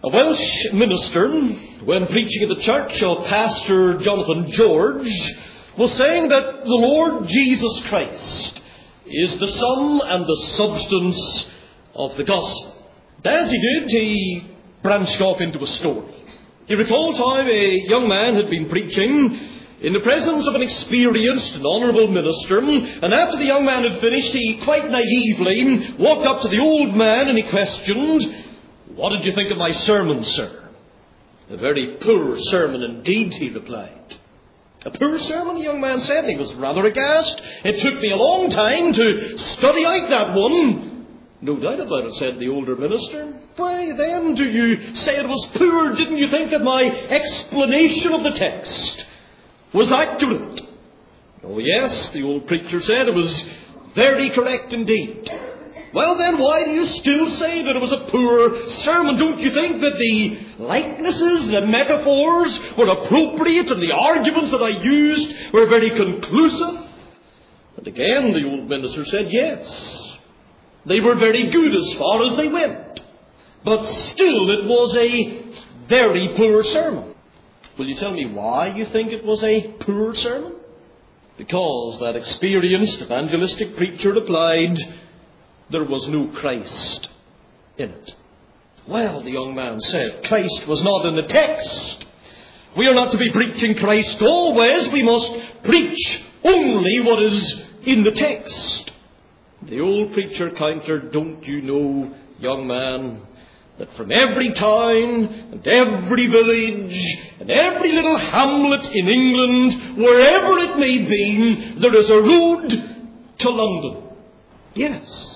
A Welsh minister, when preaching at the church of Pastor Jonathan George, was saying that the Lord Jesus Christ is the sum and the substance of the gospel. As he did, he branched off into a story. He recalled how a young man had been preaching in the presence of an experienced and honourable minister, and after the young man had finished, he quite naively walked up to the old man and he questioned, "What did you think of my sermon, sir?" "A very poor sermon indeed," he replied. "A poor sermon?" the young man said. He was rather aghast. "It took me a long time to study out that one." "No doubt about it," said the older minister. "Why then do you say it was poor? Didn't you think that my explanation of the text was accurate?" "Oh yes," the old preacher said, "it was very correct indeed." "Well then, why do you still say that it was a poor sermon? Don't you think that the likenesses and metaphors were appropriate and the arguments that I used were very conclusive?" And again the old minister said, "Yes, they were very good as far as they went, but still it was a very poor sermon." "Will you tell me why you think it was a poor sermon?" "Because," that experienced evangelistic preacher replied, "there was no Christ in it." "Well," the young man said, "Christ was not in the text. We are not to be preaching Christ always. We must preach only what is in the text." The old preacher countered, "Don't you know, young man, that from every town and every village and every little hamlet in England, wherever it may be, there is a road to London?" "Yes."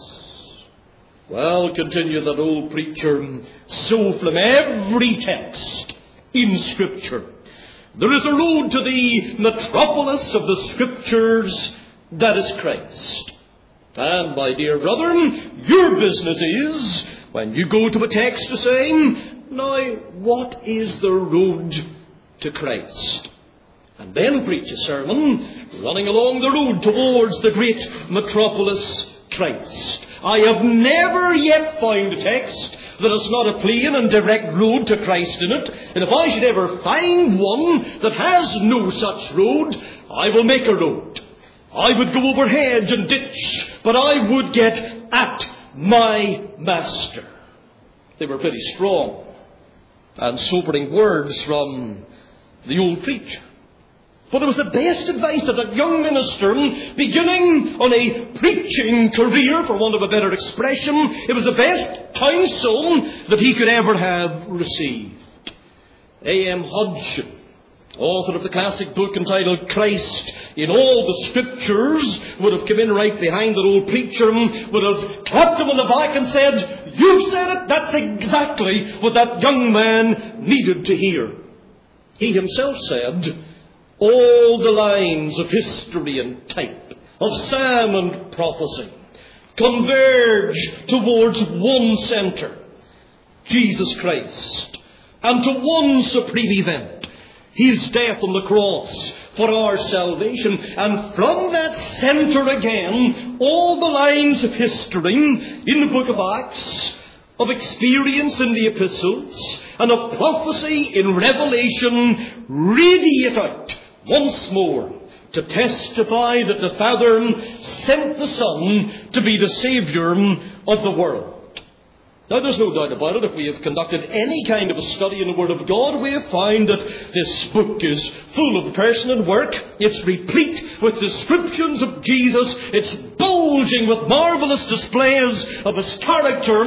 "Well," continued that old preacher, "so from every text in Scripture, there is a road to the metropolis of the Scriptures, that is Christ. And, my dear brother, your business is, when you go to a text, to say, 'Now, what is the road to Christ?' and then preach a sermon running along the road towards the great metropolis, Christ. I have never yet found a text that has not a plain and direct road to Christ in it. And if I should ever find one that has no such road, I will make a road. I would go over hedge and ditch, but I would get at my master." They were pretty strong and sobering words from the old preacher. But it was the best advice that a young minister, beginning on a preaching career, for want of a better expression, it was the best counsel that he could ever have received. A.M. Hodgson, author of the classic book entitled Christ in All the Scriptures, would have come in right behind that old preacher, would have clapped him on the back and said, "You've said it, that's exactly what that young man needed to hear." He himself said, "All the lines of history and type, of psalm and prophecy, converge towards one centre, Jesus Christ, and to one supreme event, His death on the cross for our salvation. And from that centre again, all the lines of history in the book of Acts, of experience in the epistles, and of prophecy in Revelation radiate out once more to testify that the Father sent the Son to be the Saviour of the world." Now, there's no doubt about it, if we have conducted any kind of a study in the Word of God, we have found that this book is full of person and work. It's replete with descriptions of Jesus. It's bulging with marvellous displays of His character.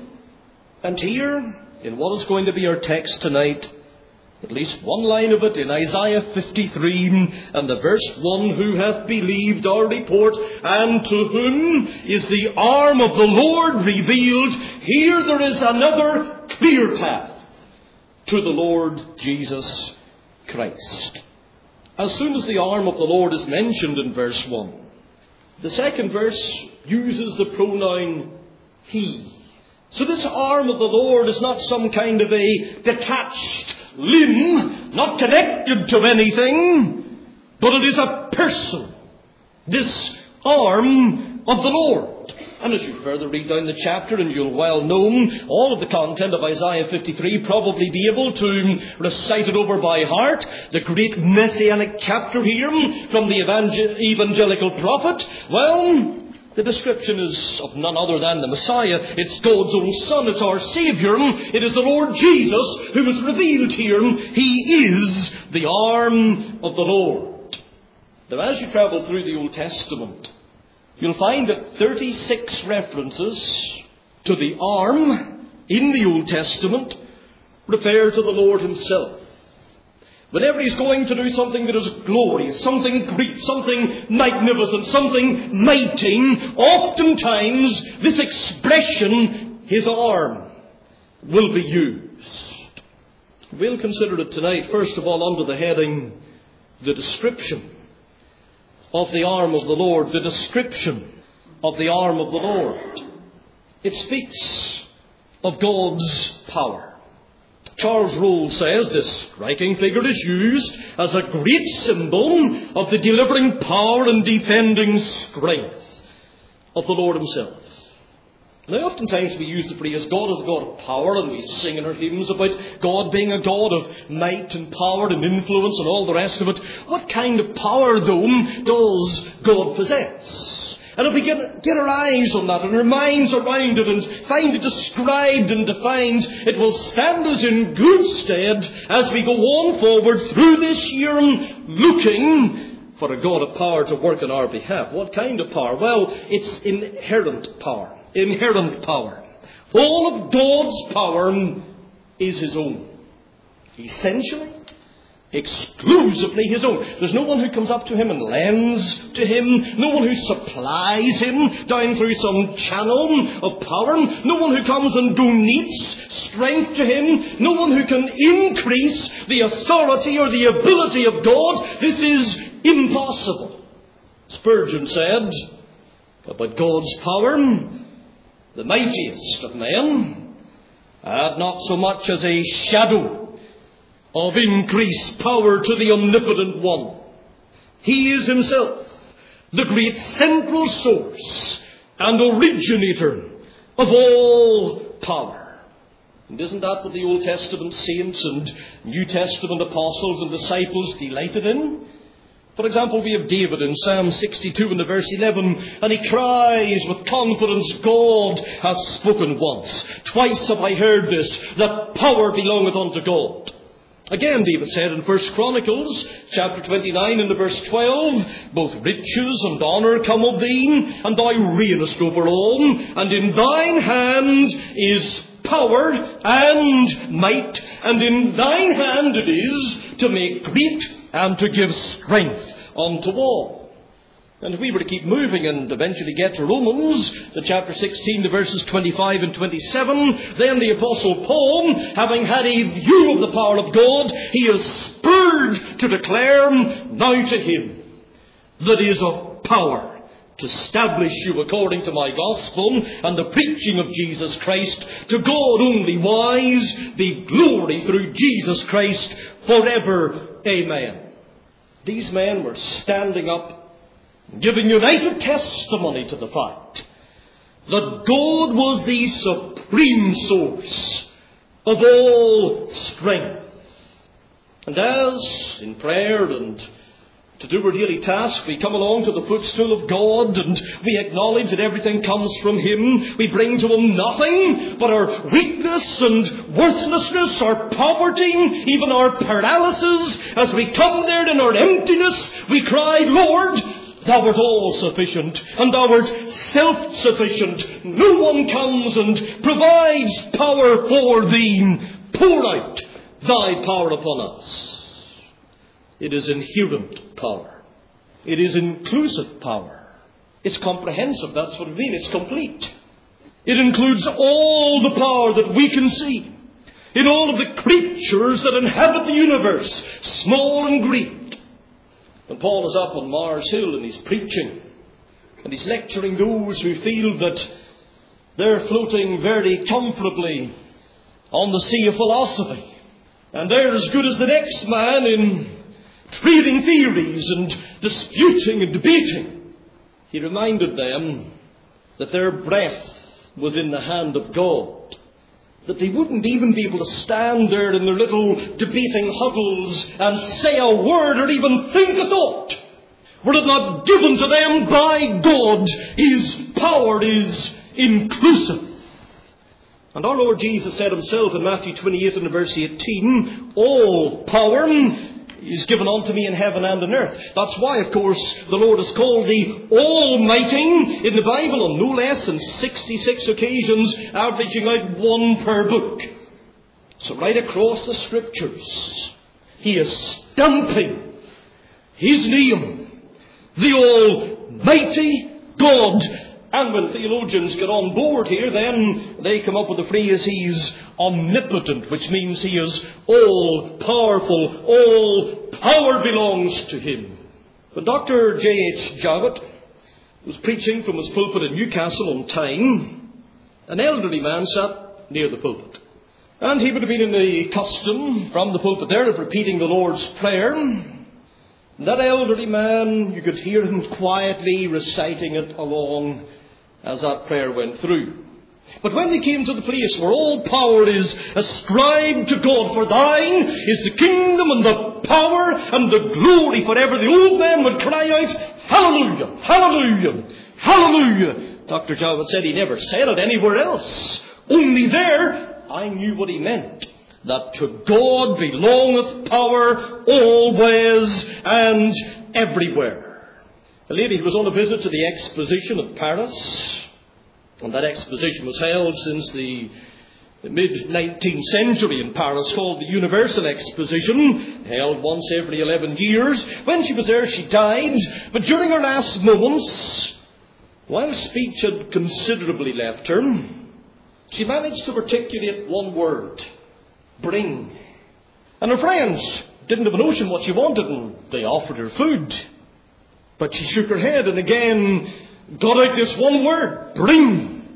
And here, in what is going to be our text tonight, at least one line of it in Isaiah 53 and the verse 1, "Who hath believed our report, and to whom is the arm of the Lord revealed?" Here there is another clear path to the Lord Jesus Christ. As soon as the arm of the Lord is mentioned in verse 1, the second verse uses the pronoun He. So this arm of the Lord is not some kind of a detached limb, not connected to anything, but it is a person, this arm of the Lord. And as you further read down the chapter, and you'll well know all of the content of Isaiah 53, probably be able to recite it over by heart, the great messianic chapter here from the evangelical prophet, well, the description is of none other than the Messiah. It's God's own Son. It's our Saviour. It is the Lord Jesus who is revealed here. He is the arm of the Lord. Now, as you travel through the Old Testament, you'll find that 36 references to the arm in the Old Testament refer to the Lord himself. Whenever he's going to do something that is glorious, something great, something magnificent, something mighty, oftentimes this expression, his arm, will be used. We'll consider it tonight, first of all, under the heading, the description of the arm of the Lord. The description of the arm of the Lord. It speaks of God's power. Charles Roll says this striking figure is used as a great symbol of the delivering power and defending strength of the Lord himself. Now, oftentimes we use the phrase God is a God of power, and we sing in our hymns about God being a God of might and power and influence and all the rest of it. What kind of power, though, does God possess? And if we get our eyes on that and our minds around it and find it described and defined, it will stand us in good stead as we go on forward through this year looking for a God of power to work on our behalf. What kind of power? Well, it's inherent power. Inherent power. All of God's power is his own. Essentially, exclusively his own. There's no one who comes up to him and lends to him. No one who supplies him down through some channel of power. No one who comes and donates strength to him. No one who can increase the authority or the ability of God. This is impossible. Spurgeon said about God's power, the mightiest of men had not so much as a shadow of increased power to the omnipotent one. He is himself the great central source and originator of all power. And isn't that what the Old Testament saints and New Testament apostles and disciples delighted in? For example, we have David in Psalm 62 and verse 11, and he cries with confidence, God hath spoken once. Twice have I heard this, that power belongeth unto God. Again, David said in 1 Chronicles, chapter 29 and verse 12, both riches and honour come of thee, and thou reignest over all, and in thine hand is power and might, and in thine hand it is to make great and to give strength unto all. And if we were to keep moving and eventually get to Romans, the chapter 16, the verses 25 and 27, then the Apostle Paul, having had a view of the power of God, he is spurred to declare, now to him that is of power to establish you according to my gospel and the preaching of Jesus Christ, to God only wise, be glory through Jesus Christ forever. Amen. These men were standing up, giving united testimony to the fact that God was the supreme source of all strength. And as in prayer and to do our daily task, we come along to the footstool of God and we acknowledge that everything comes from him. We bring to him nothing but our weakness and worthlessness, our poverty, even our paralysis. As we come there in our emptiness, we cry, Lord, thou art all sufficient, and thou art self-sufficient. No one comes and provides power for thee. Pour out thy power upon us. It is inherent power. It is inclusive power. It's comprehensive. That's what it means. It's complete. It includes all the power that we can see in all of the creatures that inhabit the universe, small and great. When Paul is up on Mars Hill and he's preaching and he's lecturing those who feel that they're floating very comfortably on the sea of philosophy and they're as good as the next man in trading theories and disputing and debating, he reminded them that their breath was in the hand of God, that they wouldn't even be able to stand there in their little debating huddles and say a word or even think a thought, were it not given to them by God. His power is inclusive. And our Lord Jesus said himself in Matthew 28 and verse 18, all power is given unto me in heaven and on earth. That's why, of course, the Lord is called the Almighty in the Bible on no less than 66 occasions, averaging out one per book. So right across the Scriptures, he is stamping his name, the Almighty God. And when theologians get on board here, then they come up with the phrase, he's omnipotent, which means he is all-powerful. All power belongs to him. But Dr. J.H. Jowett was preaching from his pulpit in Newcastle on Tyne. An elderly man sat near the pulpit. And he would have been in the custom from the pulpit there of repeating the Lord's Prayer. That elderly man, you could hear him quietly reciting it along as that prayer went through. But when they came to the place where all power is ascribed to God, for thine is the kingdom and the power and the glory forever, the old man would cry out, hallelujah, hallelujah, hallelujah. Dr. Jowett said he never said it anywhere else. Only there I knew what he meant. That to God belongeth power always and everywhere. A lady was on a visit to the exposition at Paris, and that exposition was held since the mid-19th century in Paris, called the Universal Exposition, held once every 11 years. When she was there, she died, but during her last moments, while speech had considerably left her, she managed to articulate one word: bring. And her friends didn't have a notion what she wanted, and they offered her food. But she shook her head and again got out this one word: bring.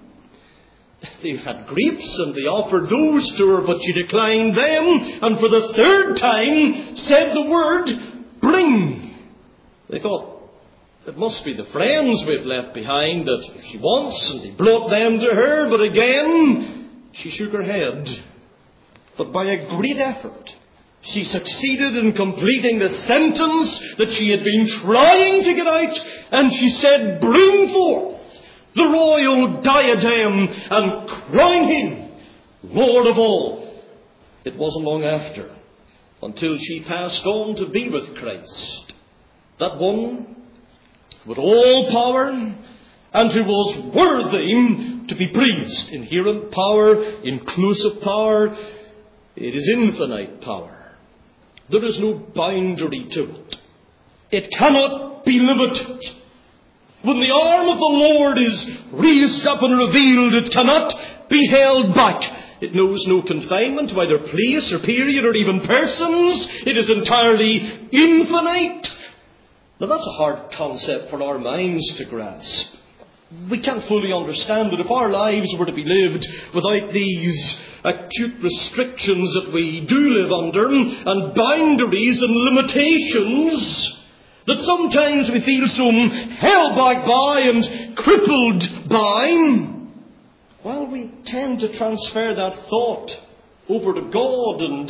They had grapes and they offered those to her, but she declined them, and for the third time said the word bring. They thought, it must be the friends we've left behind that she wants, and they brought them to her, but again she shook her head. But by a great effort, she succeeded in completing the sentence that she had been trying to get out, and she said, bring forth the royal diadem and crown him Lord of all. It wasn't long after, until she passed on to be with Christ, that one with all power and who was worthy to be praised. Inherent power, inclusive power, it is infinite power. There is no boundary to it. It cannot be limited. When the arm of the Lord is raised up and revealed, it cannot be held back. It knows no confinement to either place or period or even persons. It is entirely infinite. Now that's a hard concept for our minds to grasp. We can't fully understand it. If our lives were to be lived without these acute restrictions that we do live under, and boundaries and limitations that sometimes we feel so held back by and crippled by, well, we tend to transfer that thought over to God, and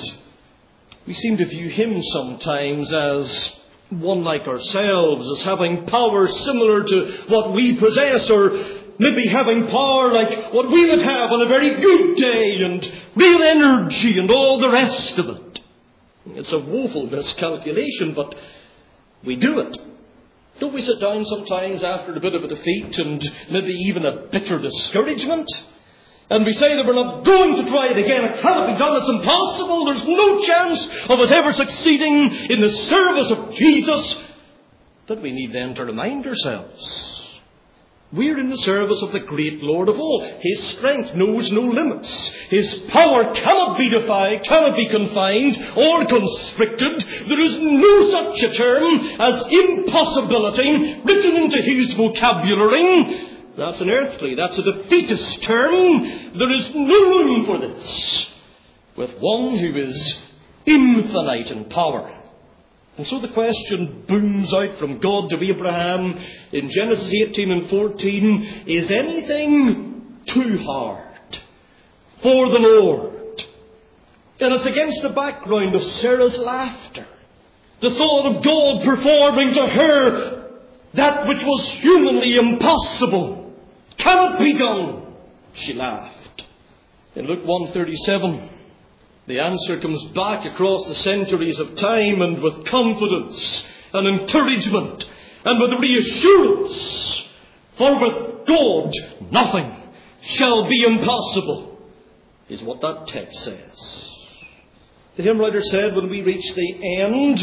we seem to view him sometimes as one like ourselves, as having power similar to what we possess, or maybe having power like what we would have on a very good day, and real energy and all the rest of it. It's a woeful miscalculation, but we do it. Don't we sit down sometimes after a bit of a defeat and maybe even a bitter discouragement, and we say that we're not going to try it again. It cannot be done. It's impossible. There's no chance of us ever succeeding in the service of Jesus. But we need then to remind ourselves, we're in the service of the great Lord of all. His strength knows no limits. His power cannot be defied, cannot be confined or constricted. There is no such a term as impossibility written into his vocabulary. That's an earthly, that's a defeatist term. There is no room for this with one who is infinite in power. And so the question booms out from God to Abraham in Genesis 18 and 14, is anything too hard for the Lord? And it's against the background of Sarah's laughter. The thought of God performing to her that which was humanly impossible cannot be done. She laughed. In Luke 1:37, the answer comes back across the centuries of time, and with confidence and encouragement and with reassurance. For with God nothing shall be impossible, is what that text says. The hymn writer said, when we reach the end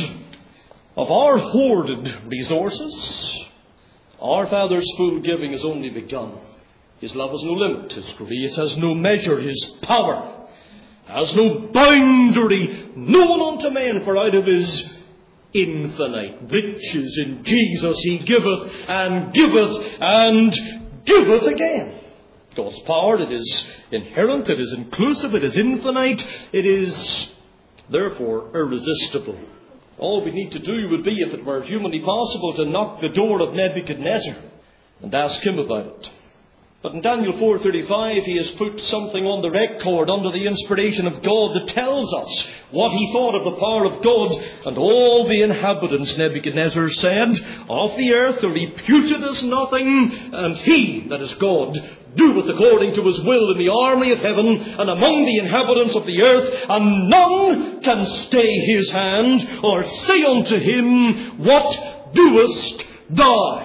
of our hoarded resources, our Father's full giving is only begun. His love has no limit. His grace has no measure. His power has no boundary known unto men, for out of His infinite riches in Jesus He giveth and giveth and giveth again. God's power, it is inherent, it is inclusive, it is infinite, it is therefore irresistible. All we need to do would be, if it were humanly possible, to knock the door of Nebuchadnezzar and ask him about it. But in Daniel 4:35, he has put something on the record under the inspiration of God that tells us what he thought of the power of God. And all the inhabitants, Nebuchadnezzar said, of the earth are reputed as nothing, and he, that is God, doeth according to his will in the army of heaven and among the inhabitants of the earth, and none can stay his hand or say unto him, what doest thou?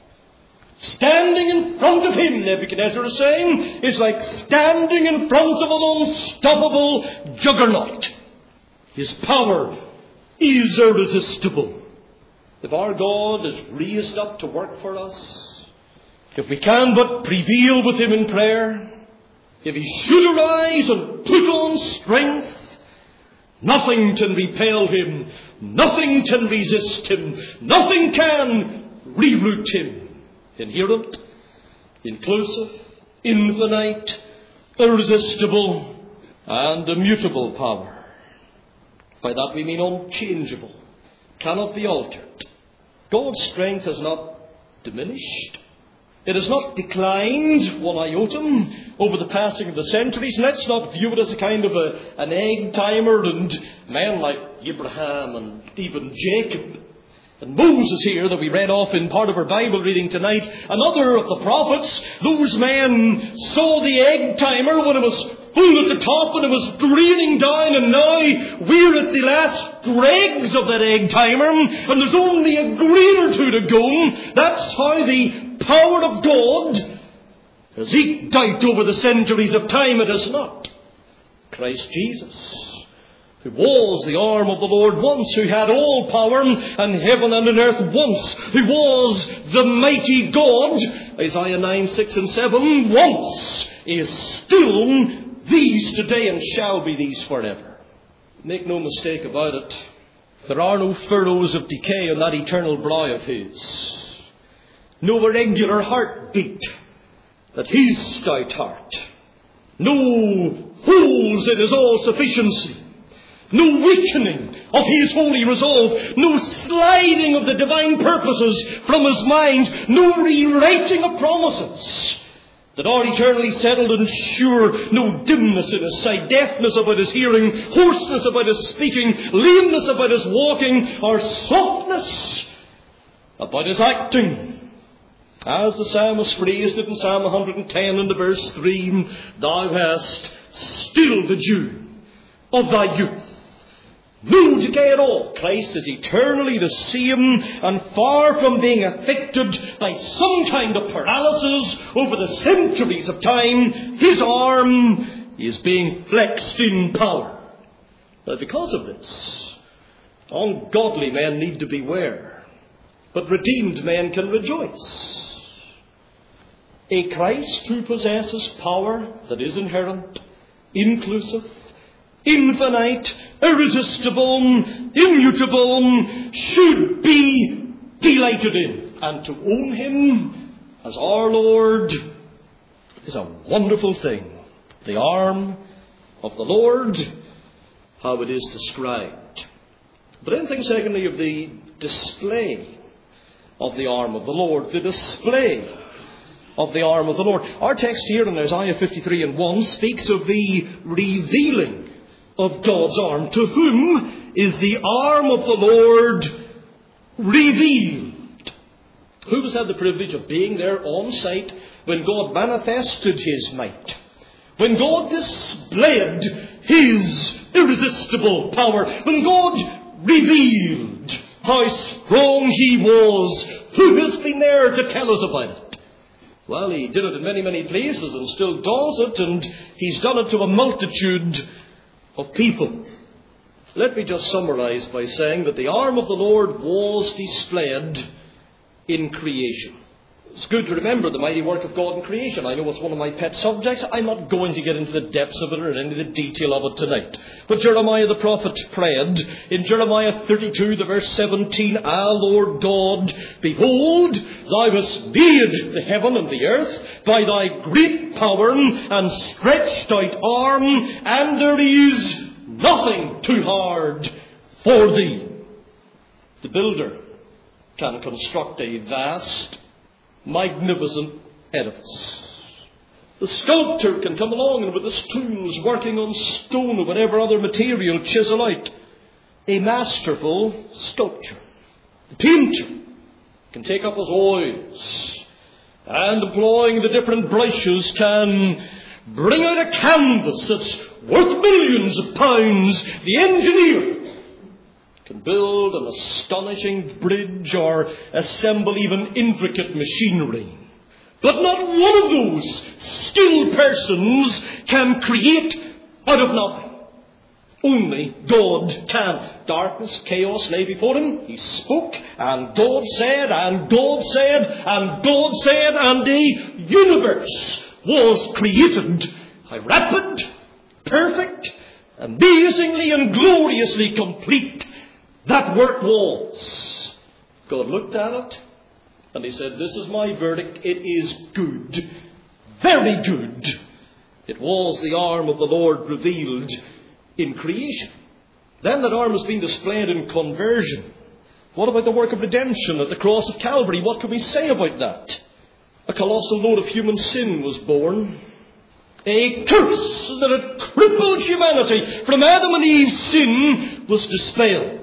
Standing in front of him, Nebuchadnezzar is saying, is like standing in front of an unstoppable juggernaut. His power is irresistible. If our God is raised up to work for us, if we can but prevail with him in prayer, if he should arise and put on strength, nothing can repel him, nothing can resist him, nothing can reroute him. Inherent, inclusive, infinite, irresistible, and immutable power. By that we mean unchangeable, cannot be altered. God's strength has not diminished. It has not declined one iota over the passing of the centuries. Let's not view it as a kind of an egg timer, and men like Abraham and even Jacob and Moses here that we read off in part of our Bible reading tonight, another of the prophets, those men saw the egg timer when it was full at the top and it was draining down, and now we're at the last dregs of that egg timer and there's only a grain or two to go. That's how the power of God has eked out over the centuries of time. It has not. Christ Jesus, who was the arm of the Lord once, who had all power in heaven and in earth once, who was the mighty God, Isaiah 9, 6 and 7, once, is still these today and shall be these forever. Make no mistake about it, there are no furrows of decay on that eternal brow of his. No irregular heartbeat at his stout heart. No holes in his all-sufficiency. No weakening of his holy resolve. No sliding of the divine purposes from his mind. No rewriting of promises that are eternally settled and sure. No dimness in his sight, deafness about his hearing, hoarseness about his speaking, lameness about his walking, or softness about his acting. As the psalmist phrased it in Psalm 110 in the verse 3, thou hast still the dew of thy youth. No decay at all. Christ is eternally the same, and far from being affected by some kind of paralysis over the centuries of time, his arm is being flexed in power. But because of this, ungodly men need to beware, but redeemed men can rejoice. A Christ who possesses power that is inherent, inclusive, infinite, irresistible, immutable, should be delighted in. And to own him as our Lord is a wonderful thing. The arm of the Lord, how it is described. But then think secondly of the display of the arm of the Lord. The display of the arm of the Lord. Our text here in Isaiah 53 and 1 speaks of the revealing of God's arm. To whom is the arm of the Lord revealed? Who has had the privilege of being there on site when God manifested his might? When God displayed his irresistible power? When God revealed how strong he was? Who has been there to tell us about it? Well, he did it in many, many places and still does it, and he's done it to a multitude of people. Let me just summarize by saying that the arm of the Lord was displayed in creation. It's good to remember the mighty work of God in creation. I know it's one of my pet subjects. I'm not going to get into the depths of it or into the detail of it tonight. But Jeremiah the prophet prayed in Jeremiah 32, the verse 17, Ah, Lord God, behold, thou hast made the heaven and the earth by thy great power and stretched out arm, and there is nothing too hard for thee. The builder can construct a vast, magnificent edifice. The sculptor can come along and with his tools, working on stone or whatever other material, chisel out a masterful sculpture. The painter can take up his oils and, employing the different brushes, can bring out a canvas that's worth millions of pounds. The engineer can build an astonishing bridge or assemble even intricate machinery. But not one of those skilled persons can create out of nothing. Only God can. Darkness, chaos lay before him. He spoke, and God said, and God said, and God said, and a universe was created. How rapid, perfect, amazingly and gloriously complete that work was. God looked at it and he said, this is my verdict. It is good. Very good. It was the arm of the Lord revealed in creation. Then that arm has been displayed in conversion. What about the work of redemption at the cross of Calvary? What can we say about that? A colossal load of human sin was borne. A curse that had crippled humanity from Adam and Eve's sin was dispelled.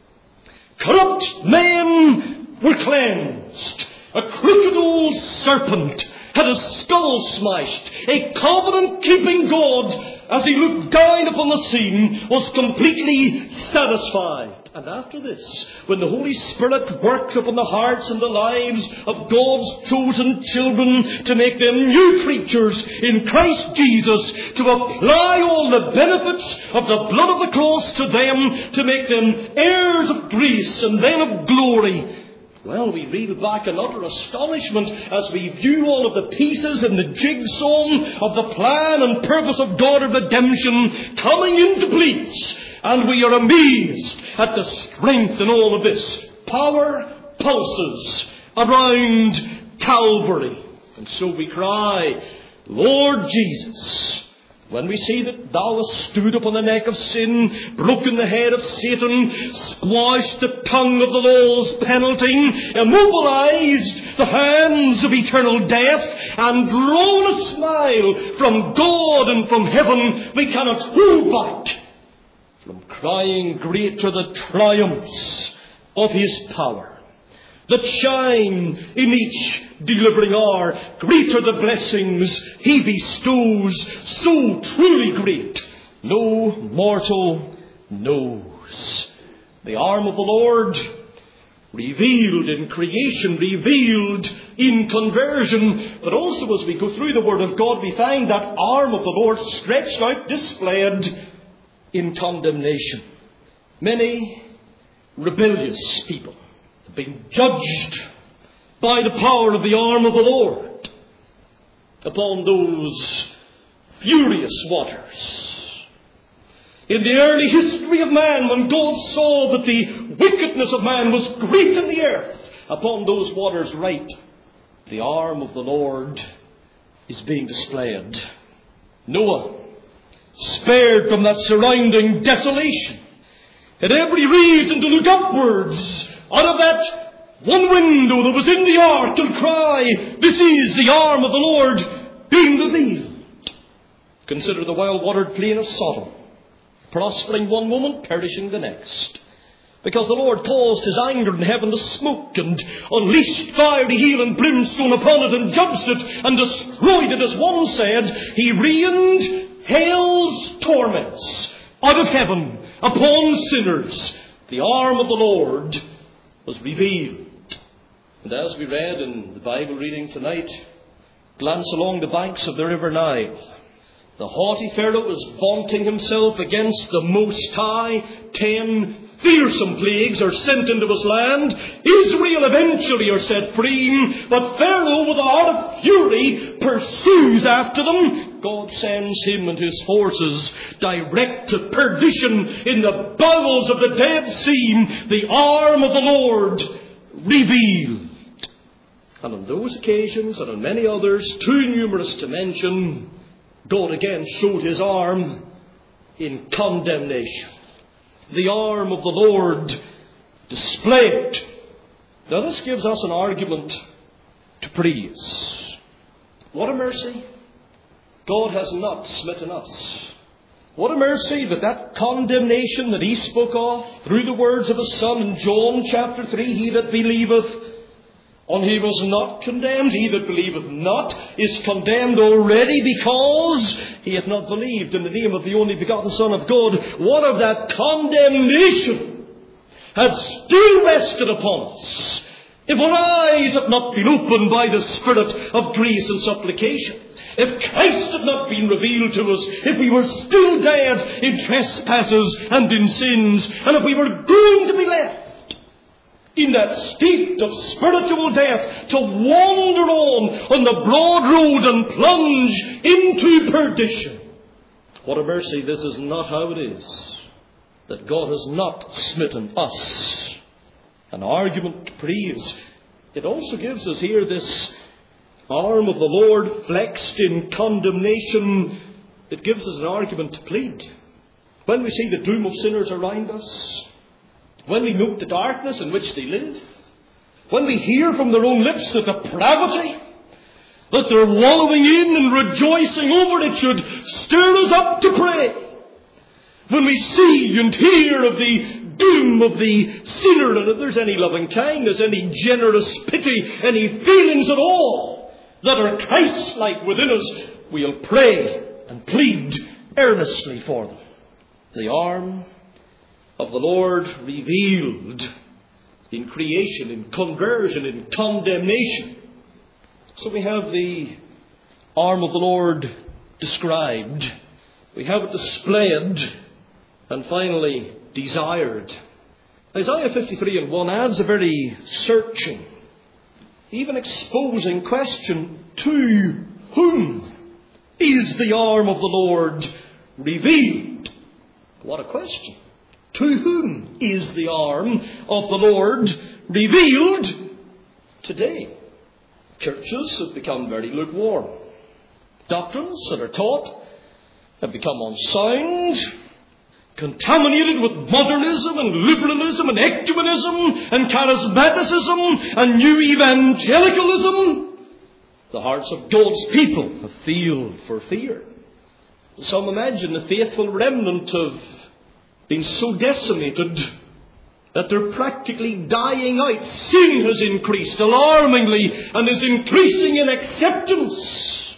Corrupt men were cleansed. A crooked old serpent had his skull smashed. A covenant-keeping God, as he looked down upon the scene, was completely satisfied. And after this, when the Holy Spirit works upon the hearts and the lives of God's chosen children to make them new creatures in Christ Jesus, to apply all the benefits of the blood of the cross to them, to make them heirs of grace and then of glory, well, we reel back in utter astonishment as we view all of the pieces in the jigsaw of the plan and purpose of God of redemption coming into place. And we are amazed at the strength in all of this. Power pulses around Calvary. And so we cry, Lord Jesus, when we see that thou hast stood upon the neck of sin, broken the head of Satan, squashed the tongue of the law's penalty, immobilized the hands of eternal death, and drawn a smile from God and from heaven, we cannot hold back from crying, great are the triumphs of his power that shine in each delivering hour. Great are the blessings he bestows, so truly great no mortal knows. The arm of the Lord revealed in creation, revealed in conversion, but also as we go through the Word of God, we find that arm of the Lord stretched out, displayed in condemnation. Many rebellious people have been judged by the power of the arm of the Lord upon those furious waters. In the early history of man, when God saw that the wickedness of man was great in the earth, upon those waters right, the arm of the Lord is being displayed. Noah, spared from that surrounding desolation, had every reason to look upwards out of that one window that was in the ark and cry, "This is the arm of the Lord being revealed." Consider the wild-watered plain of Sodom, prospering one moment, perishing the next. Because the Lord caused his anger in heaven to smoke and unleashed fiery hail and brimstone upon it and judged it and destroyed it, as one said, he rained hell's torments out of heaven upon sinners. The arm of the Lord was revealed. And as we read in the Bible reading tonight, glance along the banks of the river Nile. The haughty Pharaoh was vaunting himself against the Most High. 10 fearsome plagues are sent into his land. Israel eventually are set free, but Pharaoh, with a heart of fury, pursues after them. God sends him and his forces direct to perdition in the bowels of the Dead Sea. The arm of the Lord revealed. And on those occasions, and on many others, too numerous to mention, God again showed his arm in condemnation. The arm of the Lord displayed. Now this gives us an argument to praise. What a mercy. God has not smitten us. What a mercy that condemnation that he spoke of through the words of his Son in John chapter 3, he that believeth on he was not condemned. He that believeth not is condemned already, because he hath not believed in the name of the only begotten Son of God. What of that condemnation had still rested upon us, if our eyes had not been opened by the Spirit of grace and supplication? If Christ had not been revealed to us, if we were still dead in trespasses and in sins, and if we were going to be left in that state of spiritual death, to wander on the broad road and plunge into perdition. What a mercy. This is not how it is, that God has not smitten us. An argument to praise. It also gives us here this arm of the Lord flexed in condemnation. It gives us an argument to plead. When we see the doom of sinners around us, when we note the darkness in which they live, when we hear from their own lips the depravity that they're wallowing in and rejoicing over, it should stir us up to pray. When we see and hear of the doom of the sinner, and if there's any loving kindness, any generous pity, any feelings at all that are Christ-like within us, we'll pray and plead earnestly for them. The arm of the Lord revealed in creation, in conversion, in condemnation. So we have the arm of the Lord described. We have it displayed, and finally desired. Isaiah 53 and 1 adds a very searching, even exposing question: to whom is the arm of the Lord revealed? What a question. To whom is the arm of the Lord revealed today? Churches have become very lukewarm. Doctrines that are taught have become unsound, contaminated with modernism and liberalism and ecumenism and charismaticism and new evangelicalism. The hearts of God's people have failed for fear. Some imagine the faithful remnant have been so decimated that they're practically dying out. Sin has increased alarmingly and is increasing in acceptance.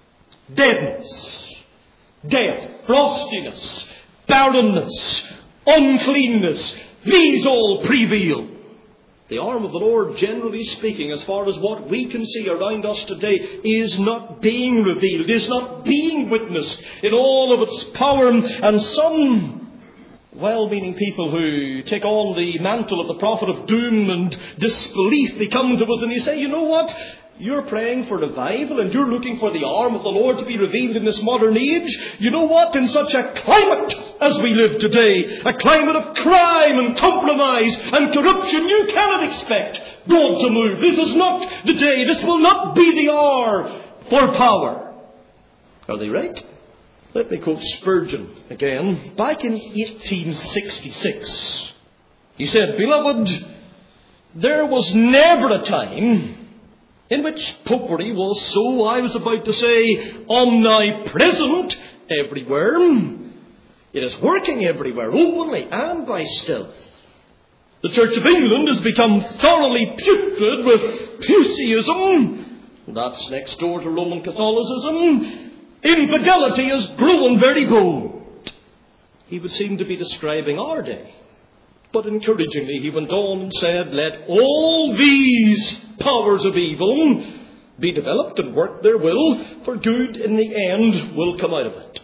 Deadness, death, frostiness, barrenness, uncleanness, these all prevail. The arm of the Lord, generally speaking, as far as what we can see around us today, is not being revealed, is not being witnessed in all of its power. And some well-meaning people who take on the mantle of the prophet of doom and disbelief, they come to us and they say, you know what? You're praying for revival and you're looking for the arm of the Lord to be revealed in this modern age. You know what? In such a climate as we live today, a climate of crime and compromise and corruption, you cannot expect God to move. This is not the day. This will not be the hour for power. Are they right? Let me quote Spurgeon again. Back in 1866, he said, "Beloved, there was never a time in which popery was so, I was about to say, omnipresent everywhere. It is working everywhere, openly and by stealth. The Church of England has become thoroughly putrid with Puseyism. That's next door to Roman Catholicism. Infidelity has grown very bold." He would seem to be describing our day. But encouragingly he went on and said, "Let all these powers of evil be developed and work their will, for good in the end will come out of it.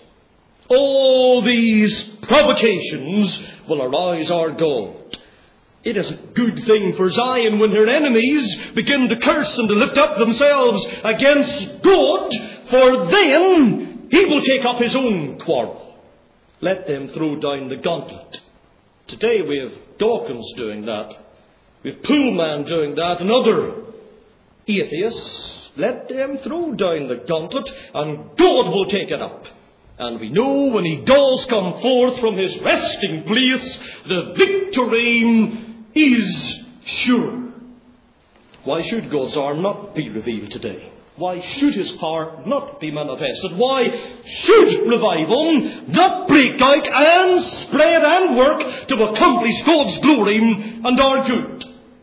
All these provocations will arouse our God. It is a good thing for Zion when her enemies begin to curse and to lift up themselves against God, for then he will take up his own quarrel. Let them throw down the gauntlet." Today we have Dawkins doing that. We have Pullman doing that, and other atheists. Let them throw down the gauntlet and God will take it up. And we know when he does come forth from his resting place, the victory is sure. Why should God's arm not be revealed today? Why should his power not be manifested? Why should revival not break out and spread and work to accomplish God's glory and our good?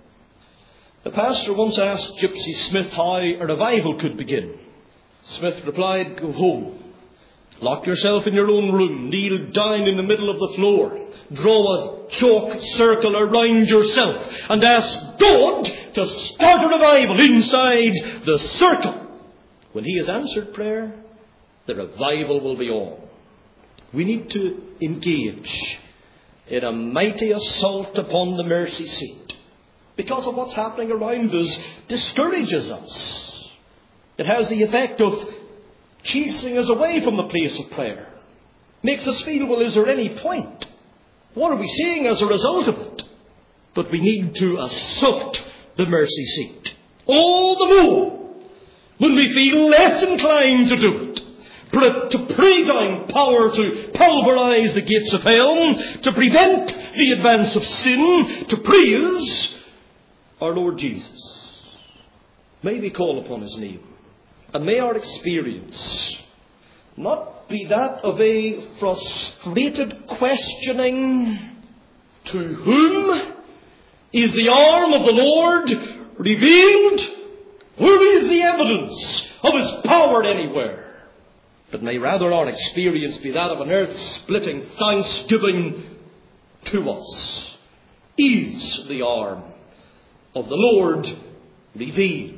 The pastor once asked Gypsy Smith how a revival could begin. Smith replied, "Go home. Lock yourself in your own room. Kneel down in the middle of the floor. Draw a chalk circle around yourself and ask God to start a revival inside the circle. When he has answered prayer, the revival will be on." We need to engage in a mighty assault upon the mercy seat, because of what's happening around us discourages us. It has the effect of chasing us away from the place of prayer. Makes us feel, well, is there any point? What are we seeing as a result of it? But we need to assault the mercy seat. All the more when we feel less inclined to do it. To pray down power to pulverize the gates of hell, to prevent the advance of sin, to praise our Lord Jesus. May we call upon his name. And may our experience not be that of a frustrated questioning, to whom is the arm of the Lord revealed? Where is the evidence of his power anywhere? But may rather our experience be that of an earth-splitting thanksgiving to us. Is the arm of the Lord revealed?